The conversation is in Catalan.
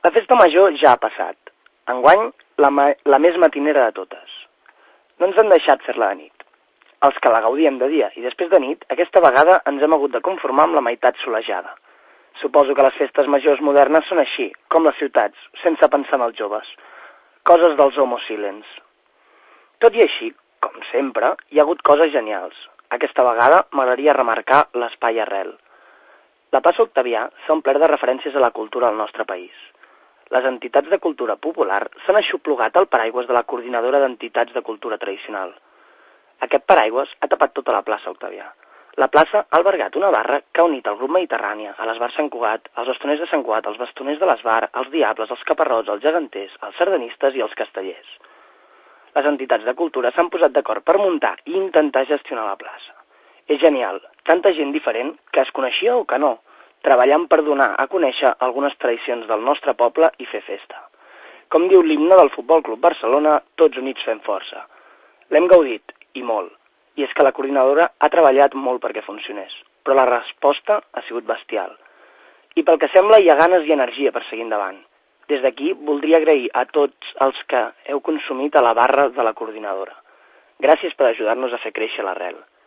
La festa major ja ha passat. Enguany, la més matinera de totes. No ens han deixat fer-la de nit. Els que la gaudíem de dia i després de nit, aquesta vegada ens hem hagut de conformar amb la meitat solejada. Suposo que les festes majors modernes són així, com les ciutats, sense pensar en els joves. Coses dels homo silens. Tot i així, com sempre, hi ha hagut coses genials. Aquesta vegada m'agradaria remarcar l'espai arrel. La plaça Octavià s'ha omplert de referències a la cultura del nostre país. Les entitats de cultura popular s'han aixoplugat al paraigües de la Coordinadora d'Entitats de Cultura Tradicional. Aquest paraigües ha tapat tota la plaça Octavià. La plaça ha albergat una barra que ha unit el grup Mediterrània, a l'Esbar Sant Cugat, els bastoners de Sant Cugat, els bastoners de l'Esbar, els diables, els caparrots, els geganters, els sardanistes i els castellers. Les entitats de cultura s'han posat d'acord per muntar i intentar gestionar la plaça. És genial, tanta gent diferent que es coneixia o que no, treballant per donar a conèixer algunes tradicions del nostre poble i fer festa. Com diu l'himne del Futbol Club Barcelona, tots units fem força. L'hem gaudit, i molt. I és que la coordinadora ha treballat molt perquè funcionés, però la resposta ha sigut bestial. I pel que sembla hi ha ganes i energia per seguir endavant. Des d'aquí voldria agrair a tots els que heu consumit a la barra de la coordinadora. Gràcies per ajudar-nos a fer créixer l'arrel.